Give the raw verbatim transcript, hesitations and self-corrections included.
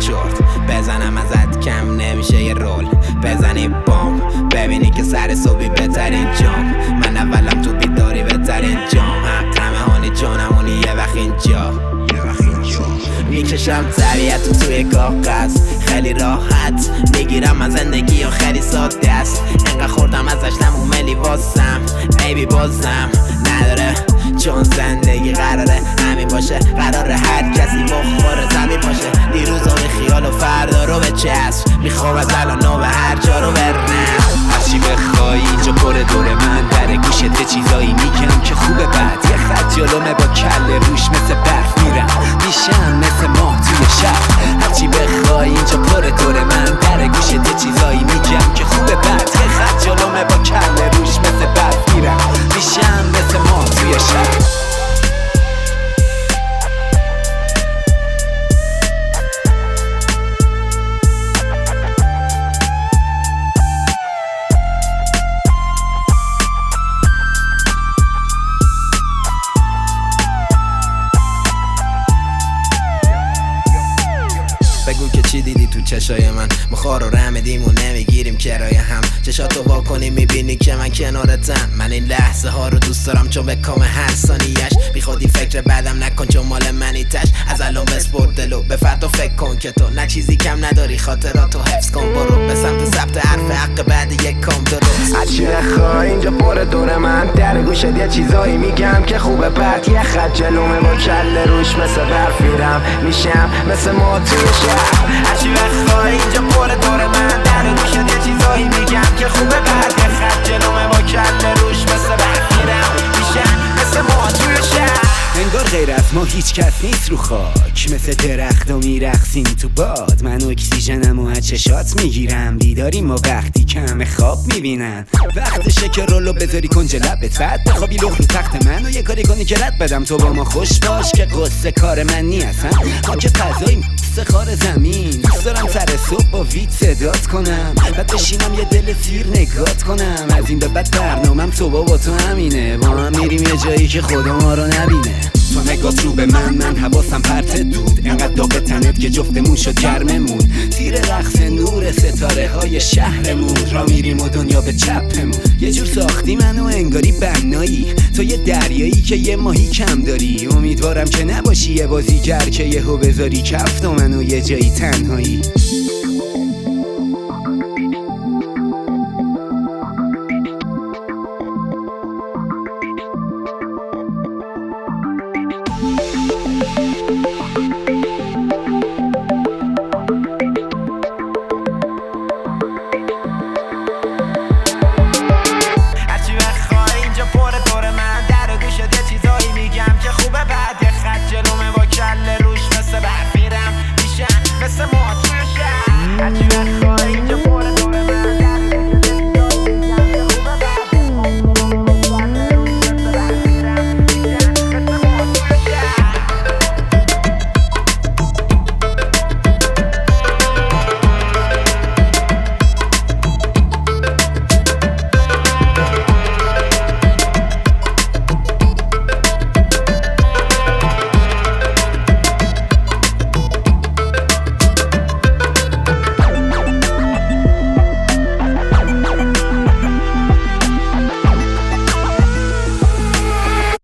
چرت بزنم ازت کم نمیشه یه رول بزنی بام ببینی که سر صبحی بهترین جام من اولم تو بیداری بهترین جام حق همه جانمونی یه وقت اینجا میکشم طبیعت تو توی کاغذ خیلی راحت میگیرم از زندگی و خیلی ساده است انقدر خوردم ازش نموملی واسم عیبی بازم نداره چون زندگی قراره همین باشه قراره هر کسی بخوره زمین باشه دیروز رو به خیال و فردا رو به چشم میخوام از الان و به هر جا رو برم هرچی بخوای اینجا پر دور من در گوشت چیزایی میگم که خوبه بعد یه خط جلومه با کله روش مثل برف میرم میشم مثل ماه توی شب هرچی بخوای اینجا پر دور من در گوشت چیزایی میگم که خوبه بعد یه خط جلومه با کله روش مثل برف میرم میشم مثل ماه توی شب بگو که چی دیدی تو چشای من مخار و رمدیم و نمیگیریم کرایه هم چشاتو وا کنی میبینی که من کنارتم من این لحظه ها رو دوست دارم چون به کام هر ثانیه‌اش بی خودی فکر بعدم نکن چون مال منی تش از الان بسپر دلو به فردا فکر کن که تو نه چیزی کم نداری خاطراتو حفظ کن برو به سمت ثبت حرف حق بعد یک کام درست هرچی بخوای اینجا پر دور من در گوشت یه چیزایی میگم که خوبه بعد یه خط جلومه با کله روش مثل برف میرم میشم مثل ما توی شب هرچی بخوای اینجا پر دور من در گوشت یه چیزایی میگم که خوبه بعد یه خط جلومه با کله روش مثل برف میرم میشم مثل ما توی شب انگار غیر از ما هیچ کس نیست رو خاک مثل درخت و میرخسیم تو باد من اکسیژنم و از چشات میگیرم بیداریم و وقتی کم خواب میبینن وقتشه که رولو بذاری کنج لبت بعد بخوابی لخت رو تخت من و یه کاری کنی که رد بدم تو با ما خوش باش که قصه کار من نیستن ما که غذاییم سخار زمین دوست دارم سر صبح با ویت صدات کنم بعد بشینم یه دل سیر نگات کنم از این به بعد برنامم تو با تو همینه با هم میریم یه جایی که خدا ما رو نبینه تو نگات رو به من من حواسم پرت دود انقدر داغ تنت که جفتمون شد گرممون تیر رقص نور ستاره های شهرمون را میریم و دنیا به چپمون یه جور ساختی منو انگاری بنایی تو یه دریایی که یه ماهی کم داری امیدوارم که نباشی یه بازیگر که یهو بذاری کفت و منو یه جایی تنهایی